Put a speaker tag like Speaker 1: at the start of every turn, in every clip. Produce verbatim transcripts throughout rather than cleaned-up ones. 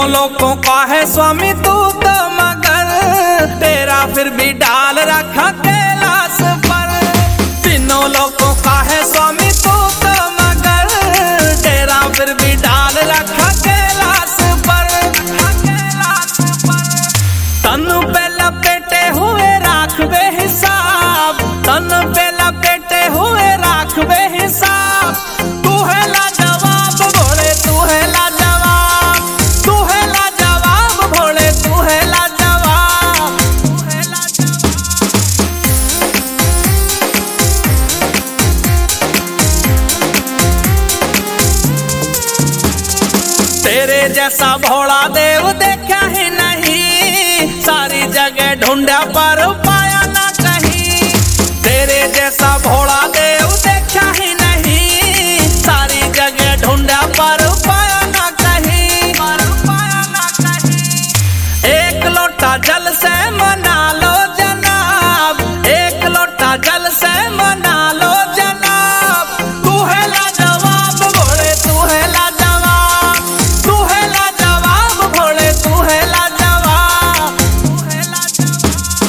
Speaker 1: तीनों लोगों का है स्वामी तू तो, मगर तेरा फिर भी डाल रखा कैलाश पर। तीनों लोगों का है स्वामी तू तो, मगर तेरा फिर भी डाल रखा कैलाश पर। तन पे लपेटे हुए राख बेहिसाब, तन पे लपेटे हुए राख बेहिसाब। तू है लाजवाब भोले, तू है लाजवाब, तू है लाजवाब भोले, तू है लाजवाब, तू है लाजवाब। तेरे जैसा भोला देव देखा ही नहीं, सारी जगह ढूंढा पर पाया ना कहीं। तेरे जैसा भोला देव देखा ही नहीं, सारी जगह ढूंढा पर पाया ना कहीं, पर पाया ना कहीं। एक लोटा जल से मना लो जनाब, एक लोटा जल से मना लो जनाब। तू है लाजवाब भोले, तू है लाजवाब, तू है लाजवाब भोले, तू है लाजवाब, तू है लाजवाब।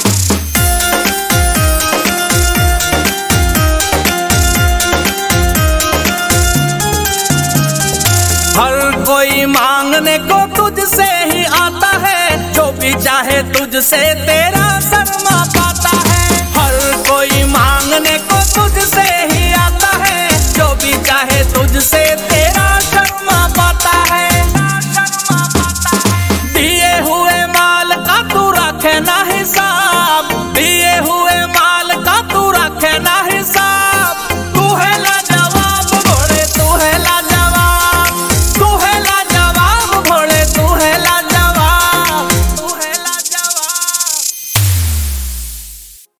Speaker 1: हर कोई मांगने को तुझसे ही आता है, जो भी चाहे तुझसे तेरा